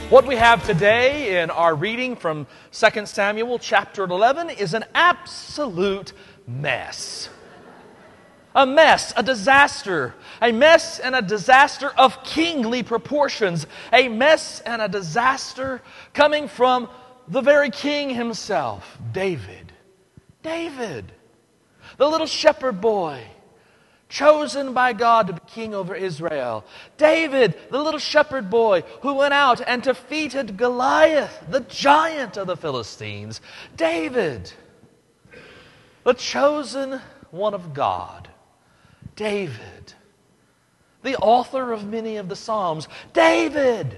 What we have today in our reading from 2 Samuel chapter 11 is an absolute mess. A mess, a disaster. A mess and a disaster of kingly proportions. A mess and a disaster coming from the very king himself, David. David, the little shepherd boy, chosen by God to be king over Israel. David, the little shepherd boy who went out and defeated Goliath, the giant of the Philistines. David, the chosen one of God. David, the author of many of the Psalms. David,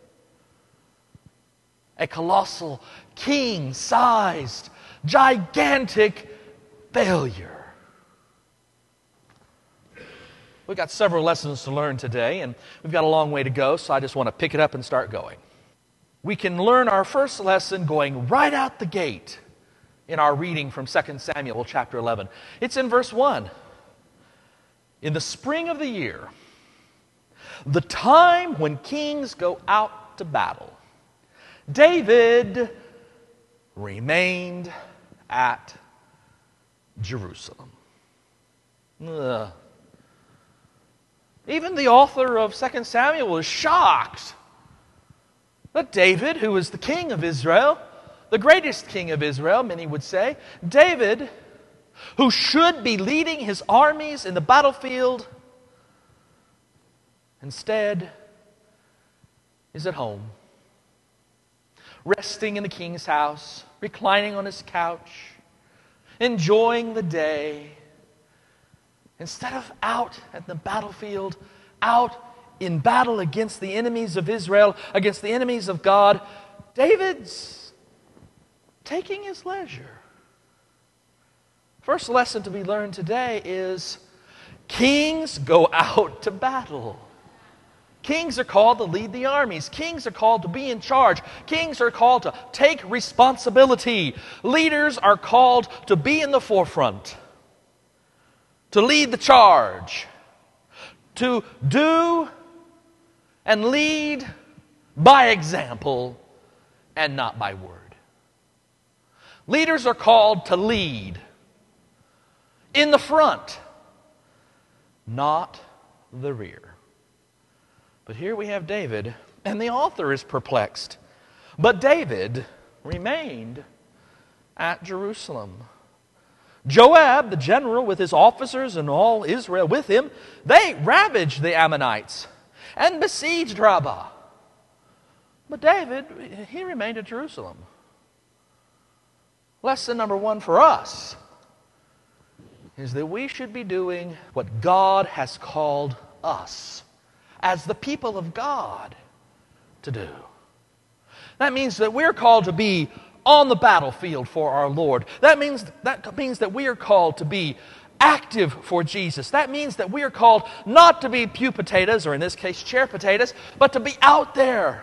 a colossal, king-sized, gigantic failure. We've got several lessons to learn today, and we've got a long way to go, so I just want to pick it up and start going. We can learn our first lesson going right out the gate in our reading from 2 Samuel chapter 11. It's in verse 1. In the spring of the year, the time when kings go out to battle, David remained at Jerusalem. Even the author of 2 Samuel is shocked that David, who was the king of Israel, the greatest king of Israel, many would say, David, who should be leading his armies in the battlefield, instead is at home, resting in the king's house, reclining on his couch, enjoying the day. Instead of out at the battlefield, out in battle against the enemies of Israel, against the enemies of God, David's taking his leisure. First lesson to be learned today is kings go out to battle. Kings are called to lead the armies. Kings are called to be in charge. Kings are called to take responsibility. Leaders are called to be in the forefront, to lead the charge, to do and lead by example and not by word. Leaders are called to lead in the front, not the rear. But here we have David, and the author is perplexed. But David remained at Jerusalem. Joab, the general, with his officers and all Israel with him, they ravaged the Ammonites and besieged Rabbah. But David, he remained at Jerusalem. Lesson number one for us is that we should be doing what God has called us as the people of God to do. That means that we're called to be on the battlefield for our Lord. That means that we are called to be active for Jesus. That means that we are called not to be pew potatoes, or in this case chair potatoes, but to be out there,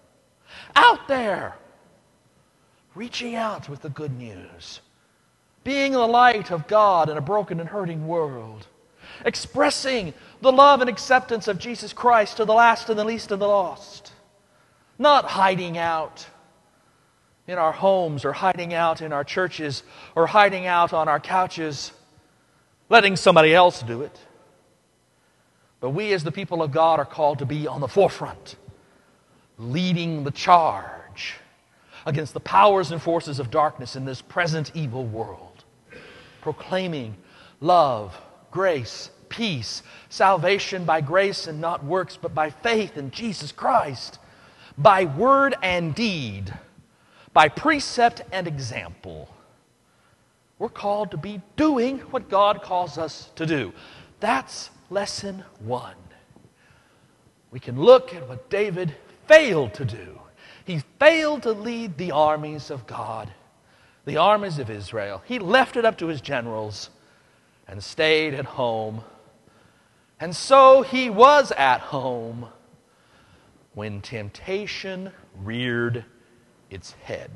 reaching out with the good news, being the light of God in a broken and hurting world, expressing the love and acceptance of Jesus Christ to the last and the least and the lost, not hiding out in our homes, or hiding out in our churches, or hiding out on our couches, letting somebody else do it. But we as the people of God are called to be on the forefront, leading the charge against the powers and forces of darkness in this present evil world, proclaiming love, grace, peace, salvation by grace and not works, but by faith in Jesus Christ, by word and deed, by precept and example. We're called to be doing what God calls us to do. That's lesson one. We can look at what David failed to do. He failed to lead the armies of God, the armies of Israel. He left it up to his generals and stayed at home. And so he was at home when temptation reared its head.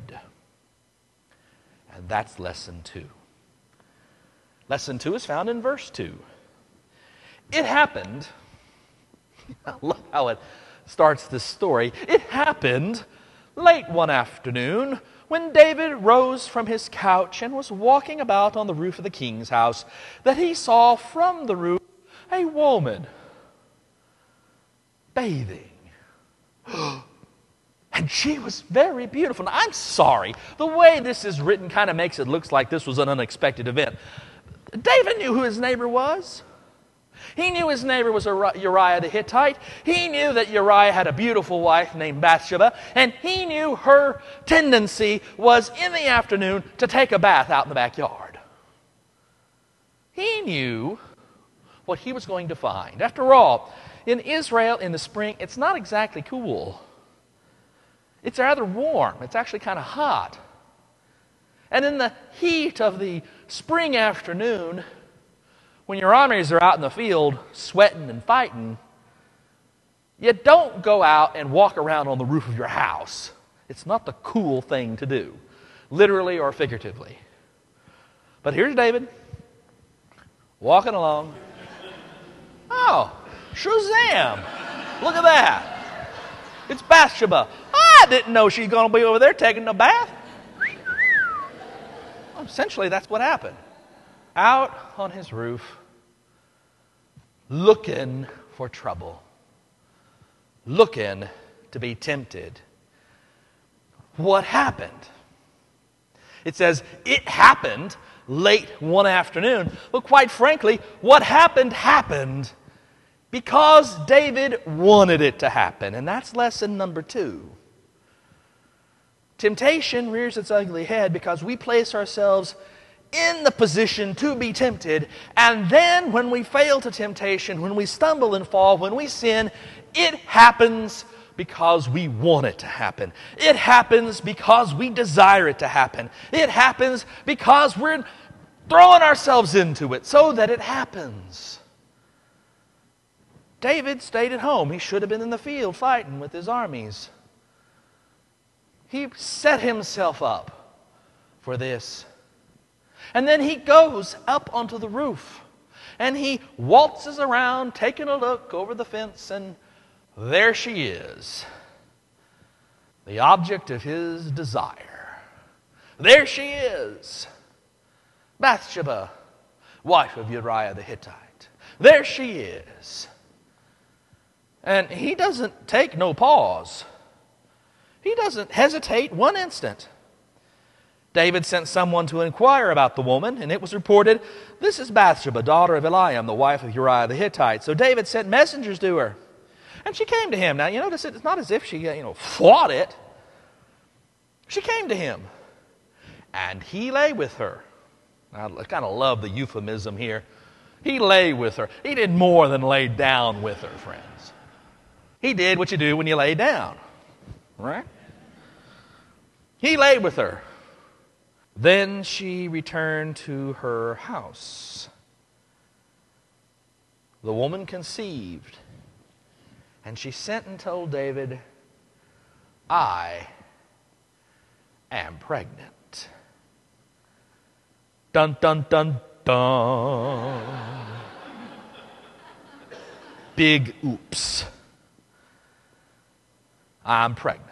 And that's lesson two. Lesson two is found in verse 2. It happened, I love how it starts this story. It happened late one afternoon when David rose from his couch and was walking about on the roof of the king's house that he saw from the roof a woman bathing. And she was very beautiful. Now, I'm sorry. The way this is written kind of makes it look like this was an unexpected event. David knew who his neighbor was. He knew his neighbor was Uriah the Hittite. He knew that Uriah had a beautiful wife named Bathsheba. And he knew her tendency was in the afternoon to take a bath out in the backyard. He knew what he was going to find. After all, in Israel in the spring, it's not exactly cool. It's rather warm. It's actually kind of hot. And in the heat of the spring afternoon, when your armies are out in the field sweating and fighting, you don't go out and walk around on the roof of your house. It's not the cool thing to do, literally or figuratively. But here's David, walking along. Oh, Shazam! Look at that. It's Bathsheba. I didn't know she's going to be over there taking a bath. Well, essentially, that's what happened. Out on his roof, looking for trouble, looking to be tempted. What happened? It says, it happened late one afternoon. But quite frankly, what happened because David wanted it to happen. And that's lesson number 2. Temptation rears its ugly head because we place ourselves in the position to be tempted, and then when we fail to temptation, when we stumble and fall, when we sin, it happens because we want it to happen. It happens because we desire it to happen. It happens because we're throwing ourselves into it so that it happens. David stayed at home. He should have been in the field fighting with his armies. He set himself up for this. And then he goes up onto the roof. And he waltzes around, taking a look over the fence, and there she is, the object of his desire. There she is, Bathsheba, wife of Uriah the Hittite. There she is. And he doesn't take no pause. He doesn't hesitate one instant. David sent someone to inquire about the woman, and it was reported, this is Bathsheba, daughter of Eliam, the wife of Uriah the Hittite. So David sent messengers to her, and she came to him. Now, you notice it's not as if she, fought it. She came to him, and he lay with her. I kind of love the euphemism here. He lay with her. He did more than lay down with her, friends. He did what you do when you lay down, right? He lay with her. Then she returned to her house. The woman conceived, and she sent and told David, I am pregnant. Dun, dun, dun, dun. Big oops. I'm pregnant.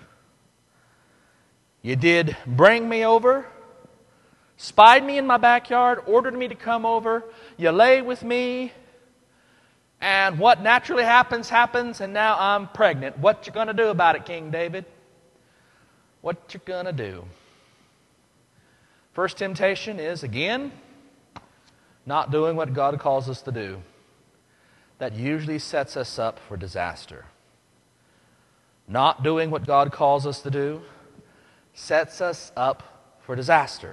You did bring me over, spied me in my backyard, ordered me to come over. You lay with me, and what naturally happens, happens, and now I'm pregnant. What you going to do about it, King David? What you going to do? First temptation is, again, not doing what God calls us to do. That usually sets us up for disaster. Not doing what God calls us to do sets us up for disaster.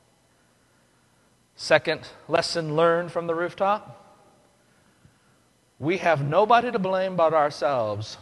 Second lesson learned from the rooftop. We have nobody to blame but ourselves.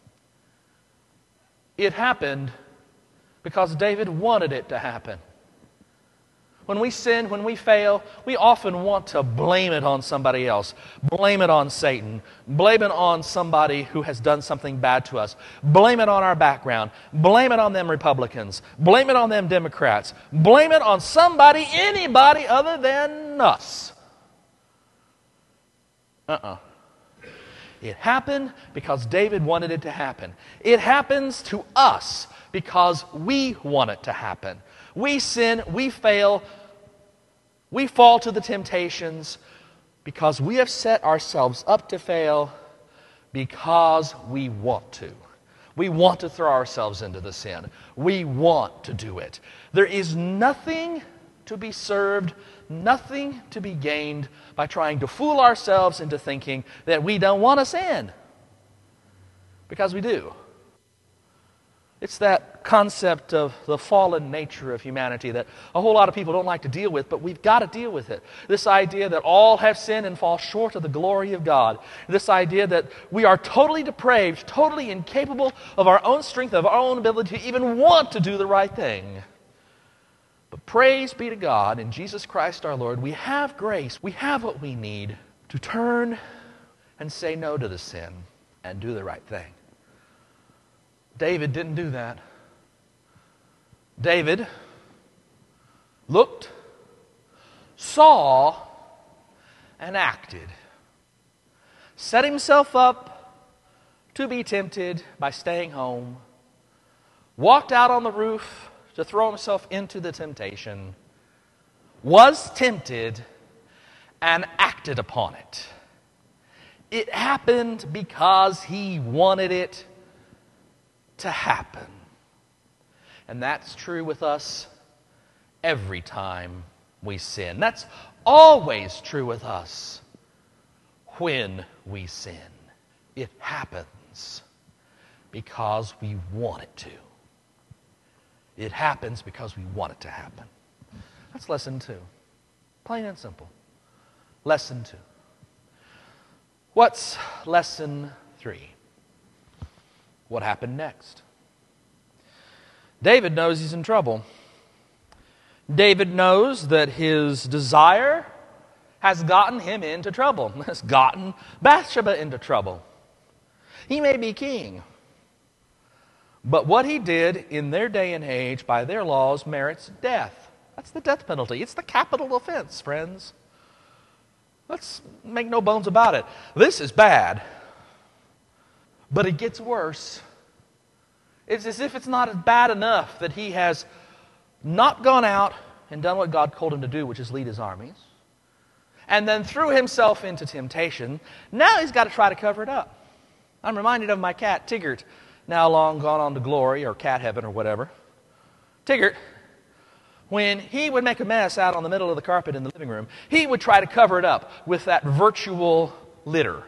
It happened because David wanted it to happen. When we sin, when we fail, we often want to blame it on somebody else. Blame it on Satan. Blame it on somebody who has done something bad to us. Blame it on our background. Blame it on them Republicans. Blame it on them Democrats. Blame it on somebody, anybody other than us. It happened because David wanted it to happen. It happens to us because we want it to happen. We sin, we fail, we fall to the temptations because we have set ourselves up to fail because we want to. We want to throw ourselves into the sin. We want to do it. There is nothing to be served, nothing to be gained by trying to fool ourselves into thinking that we don't want to sin. Because we do. It's that concept of the fallen nature of humanity that a whole lot of people don't like to deal with, but we've got to deal with it. This idea that all have sinned and fall short of the glory of God. This idea that we are totally depraved, totally incapable of our own strength, of our own ability to even want to do the right thing. But praise be to God, in Jesus Christ our Lord, we have grace, we have what we need to turn and say no to the sin and do the right thing. David didn't do that. David looked, saw, and acted. Set himself up to be tempted by staying home. Walked out on the roof to throw himself into the temptation. Was tempted and acted upon it. It happened because he wanted it to happen. And that's true with us every time we sin. That's always true with us when we sin. It happens because we want it to. It happens because we want it to happen. That's lesson 2. Plain and simple. Lesson 2. What's lesson 3? What happened next? David knows he's in trouble. David knows that his desire has gotten him into trouble, has gotten Bathsheba into trouble. He may be king, but what he did in their day and age, by their laws, merits death. That's the death penalty. It's the capital offense, friends. Let's make no bones about it. This is bad. But it gets worse. It's as if it's not bad enough that he has not gone out and done what God called him to do, which is lead his armies, and then threw himself into temptation. Now he's got to try to cover it up. I'm reminded of my cat, Tiggert, now long gone on to glory or cat heaven or whatever. Tiggert, when he would make a mess out on the middle of the carpet in the living room, he would try to cover it up with that virtual litter,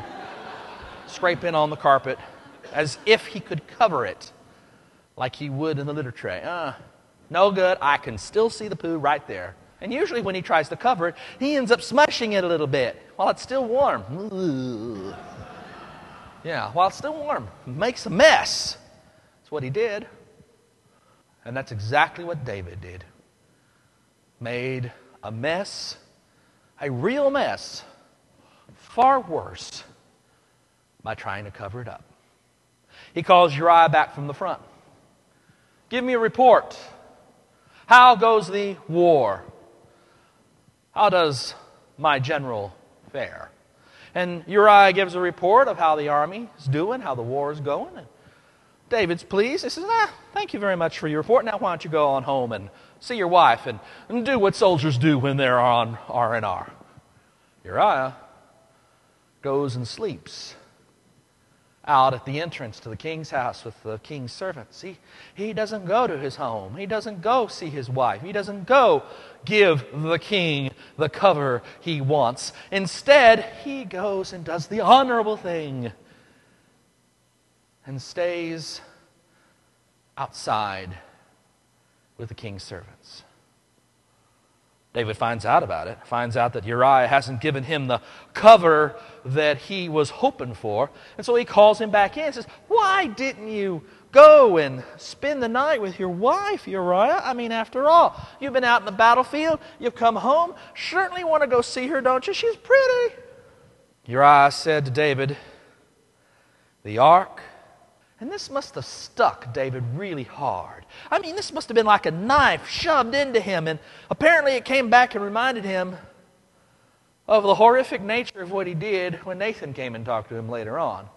scraping on the carpet as if he could cover it like he would in the litter tray. No good. I can still see the poo right there. And usually when he tries to cover it, he ends up smushing it a little bit while it's still warm. Ooh. Yeah, while it's still warm. Makes a mess. That's what he did. And that's exactly what David did. Made a mess, a real mess, far worse by trying to cover it up. He calls Uriah back from the front. Give me a report. How goes the war? How does my general fare? And Uriah gives a report of how the army is doing, how the war is going. And David's pleased. He says, thank you very much for your report. Now why don't you go on home and see your wife and do what soldiers do when they're on R&R. Uriah goes and sleeps out at the entrance to the king's house with the king's servants. He doesn't go to his home. He doesn't go see his wife. He doesn't go give the king the cover he wants. Instead, he goes and does the honorable thing and stays outside with the king's servants. David finds out about it, finds out that Uriah hasn't given him the cover that he was hoping for. And so he calls him back in and says, why didn't you go and spend the night with your wife, Uriah? I mean, after all, you've been out in the battlefield, you've come home, certainly want to go see her, don't you? She's pretty. Uriah said to David, the ark. And this must have stuck David really hard. I mean, this must have been like a knife shoved into him. And apparently it came back and reminded him of the horrific nature of what he did when Nathan came and talked to him later on.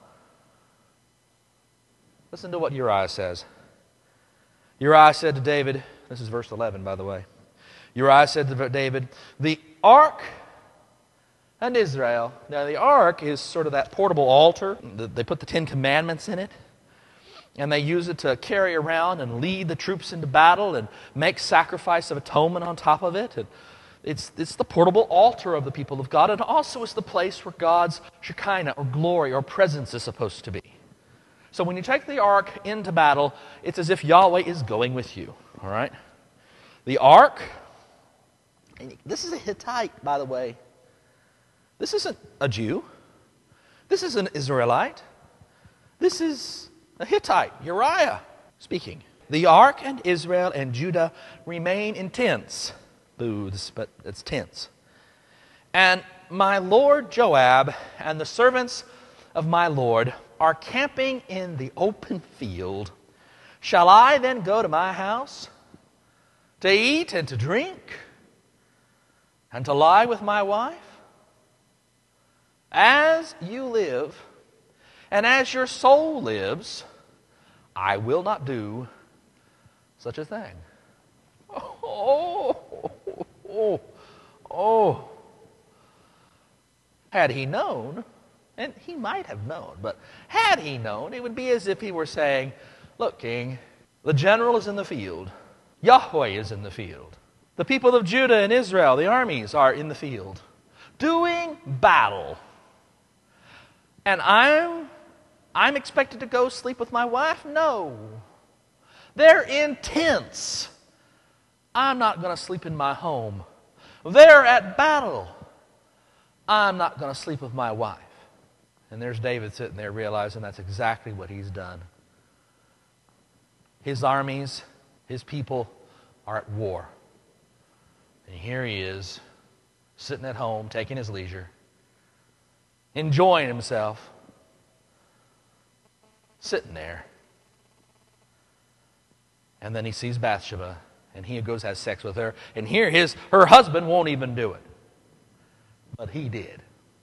Listen to what Uriah says. Uriah said to David, this is verse 11, by the way. Uriah said to David, the ark and Israel. Now, the ark is sort of that portable altar. They put the Ten Commandments in it, and they use it to carry around and lead the troops into battle and make sacrifice of atonement on top of it. And it's the portable altar of the people of God, and also it's the place where God's Shekinah, or glory, or presence is supposed to be. So when you take the ark into battle, it's as if Yahweh is going with you. All right? The ark, and this is a Hittite, by the way. This isn't a Jew. This is an Israelite. This is a Hittite, Uriah, speaking. The ark and Israel and Judah remain in tents, booths, but it's tents. And my lord Joab and the servants of my lord are camping in the open field. Shall I then go to my house to eat and to drink and to lie with my wife? As you live, and as your soul lives, I will not do such a thing. Oh. Had he known, and he might have known, but had he known, it would be as if he were saying, look, king, the general is in the field. Yahweh is in the field. The people of Judah and Israel, the armies, are in the field, doing battle. And I'm expected to go sleep with my wife? No. They're in tents. I'm not going to sleep in my home. They're at battle. I'm not going to sleep with my wife. And there's David sitting there realizing that's exactly what he's done. His armies, his people are at war. And here he is, sitting at home, taking his leisure, enjoying himself, sitting there. And then he sees Bathsheba, and he goes has sex with her. And here her husband won't even do it. But he did.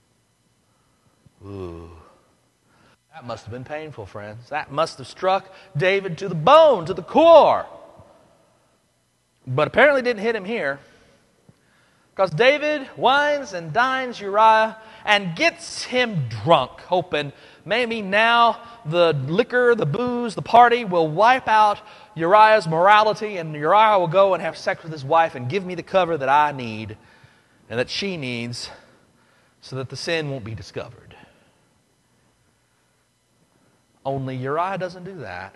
Ooh. That must have been painful, friends. That must have struck David to the bone, to the core. But apparently didn't hit him here. Because David wines and dines Uriah and gets him drunk, hoping maybe now the liquor, the booze, the party will wipe out Uriah's morality, and Uriah will go and have sex with his wife and give me the cover that I need and that she needs so that the sin won't be discovered. Only Uriah doesn't do that.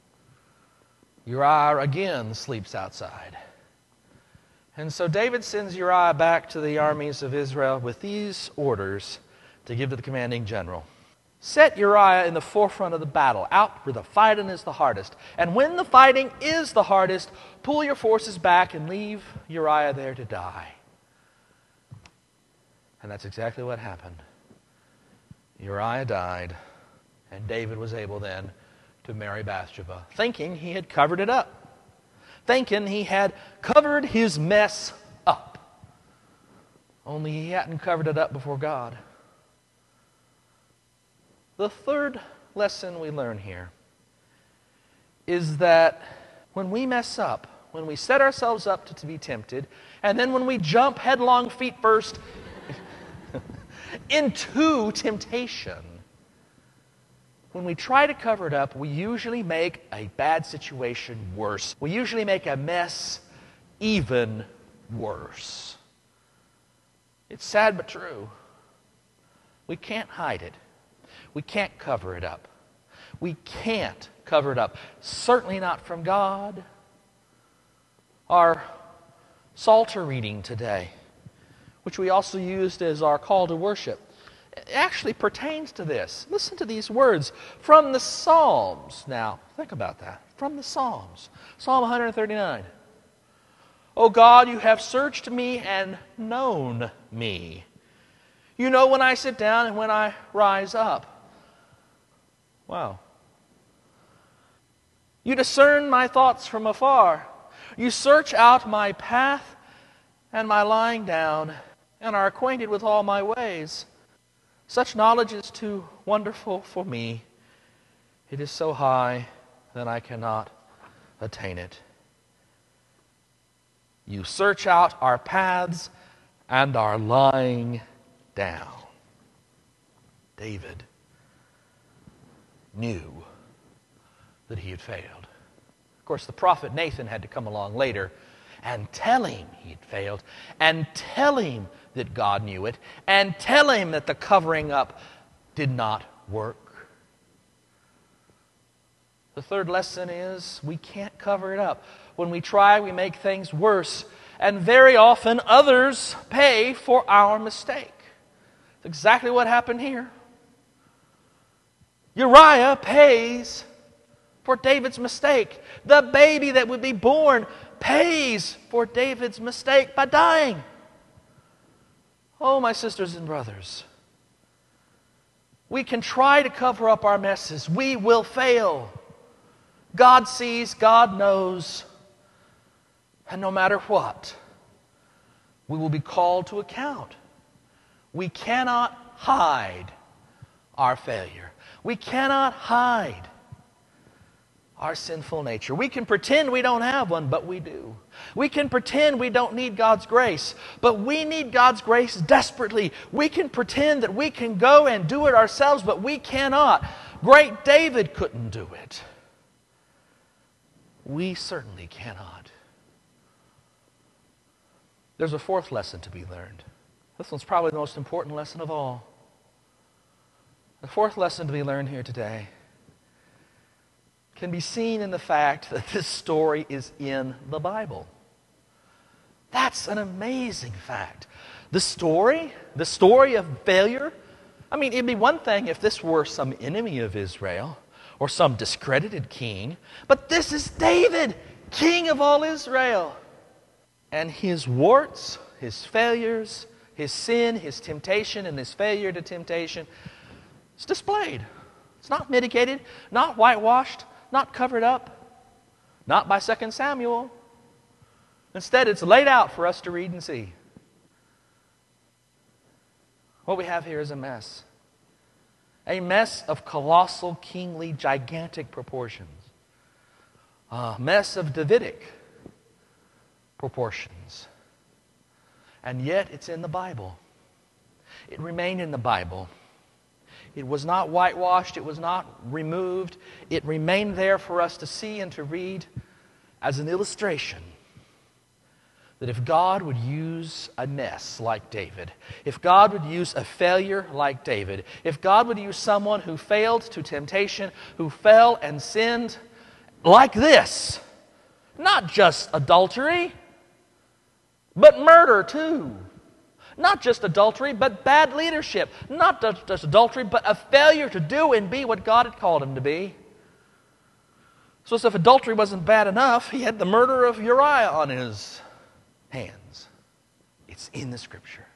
Uriah again sleeps outside. And so David sends Uriah back to the armies of Israel with these orders to give to the commanding general. Set Uriah in the forefront of the battle, out where the fighting is the hardest. And when the fighting is the hardest, pull your forces back and leave Uriah there to die. And that's exactly what happened. Uriah died, and David was able then to marry Bathsheba, thinking he had covered it up. Thinking he had covered his mess up. Only he hadn't covered it up before God. The third lesson we learn here is that when we mess up, when we set ourselves up to be tempted, and then when we jump headlong feet first into temptation, when we try to cover it up, we usually make a bad situation worse. We usually make a mess even worse. It's sad but true. We can't hide it. We can't cover it up. We can't cover it up. Certainly not from God. Our Psalter reading today, which we also used as our call to worship, actually pertains to this. Listen to these words from the Psalms. Now, think about that. From the Psalms. Psalm 139. O God, you have searched me and known me. You know when I sit down and when I rise up. Wow. You discern my thoughts from afar. You search out my path and my lying down, and are acquainted with all my ways. Such knowledge is too wonderful for me. It is so high that I cannot attain it. You search out our paths and are lying down. David knew that he had failed. Of course, the prophet Nathan had to come along later and tell him he had failed, and tell him that God knew it, and tell him that the covering up did not work. The third lesson is we can't cover it up. When we try, we make things worse, and very often others pay for our mistake. That's exactly what happened here. Uriah pays for David's mistake. The baby that would be born pays for David's mistake by dying. Oh, my sisters and brothers, we can try to cover up our messes. We will fail. God sees, God knows, and no matter what, we will be called to account. We cannot hide our failure. We cannot hide our sinful nature. We can pretend we don't have one, but we do. We can pretend we don't need God's grace, but we need God's grace desperately. We can pretend that we can go and do it ourselves, but we cannot. Great David couldn't do it. We certainly cannot. There's a fourth lesson to be learned. This one's probably the most important lesson of all. The fourth lesson to be learned here today can be seen in the fact that this story is in the Bible. That's an amazing fact. The story of failure, I mean, it'd be one thing if this were some enemy of Israel or some discredited king, but this is David, king of all Israel. And his warts, his failures, his sin, his temptation, and his failure to temptation, it's displayed. It's not mitigated, not whitewashed, not covered up, not by 2 Samuel. Instead, it's laid out for us to read and see. What we have here is a mess. A mess of colossal, kingly, gigantic proportions. A mess of Davidic proportions. And yet, it's in the Bible. It remained in the Bible. It was not whitewashed. It was not removed. It remained there for us to see and to read as an illustration that if God would use a mess like David, if God would use a failure like David, if God would use someone who failed to temptation, who fell and sinned like this, not just adultery, but murder too. Not just adultery, but bad leadership. Not just adultery, but a failure to do and be what God had called him to be. So as if adultery wasn't bad enough, he had the murder of Uriah on his hands. It's in the Scripture.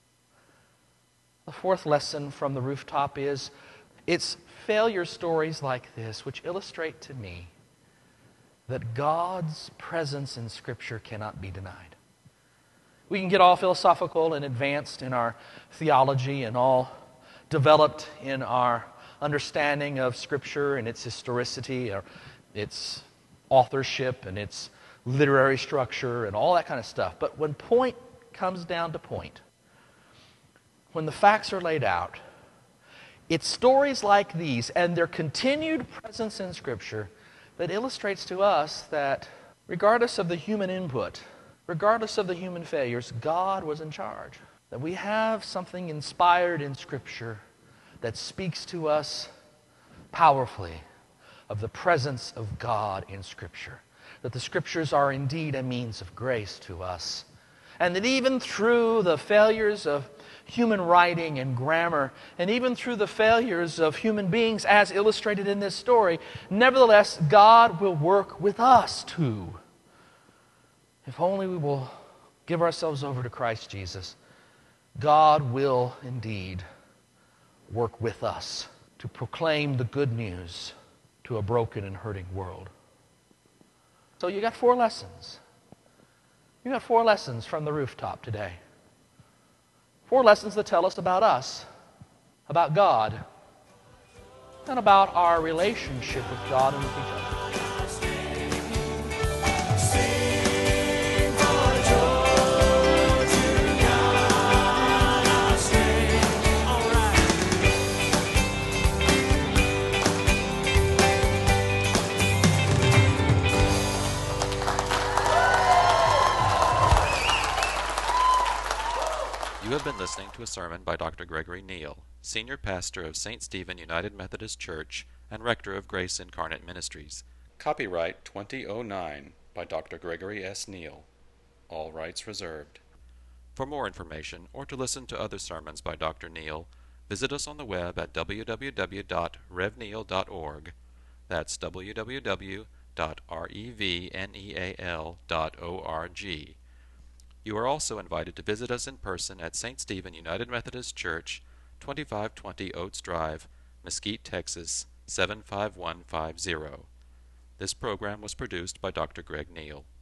The fourth lesson from the rooftop is, it's failure stories like this which illustrate to me that God's presence in Scripture cannot be denied. We can get all philosophical and advanced in our theology and all developed in our understanding of Scripture and its historicity or its authorship and its literary structure and all that kind of stuff. But when point comes down to point, when the facts are laid out, it's stories like these and their continued presence in Scripture that illustrates to us that regardless of the human input, regardless of the human failures, God was in charge. That we have something inspired in Scripture that speaks to us powerfully of the presence of God in Scripture. That the Scriptures are indeed a means of grace to us. And that even through the failures of human writing and grammar, and even through the failures of human beings as illustrated in this story, nevertheless, God will work with us too. If only we will give ourselves over to Christ Jesus, God will indeed work with us to proclaim the good news to a broken and hurting world. So you got 4 lessons. You got 4 lessons from the rooftop today. 4 lessons that tell us about us, about God, and about our relationship with God and with each other. You have been listening to a sermon by Dr. Gregory Neal, Senior Pastor of St. Stephen United Methodist Church and Rector of Grace Incarnate Ministries. Copyright 2009 by Dr. Gregory S. Neal. All rights reserved. For more information or to listen to other sermons by Dr. Neal, visit us on the web at www.revneal.org. That's www.revneal.org. You are also invited to visit us in person at St. Stephen United Methodist Church, 2520 Oates Drive, Mesquite, Texas, 75150. This program was produced by Dr. Greg Neal.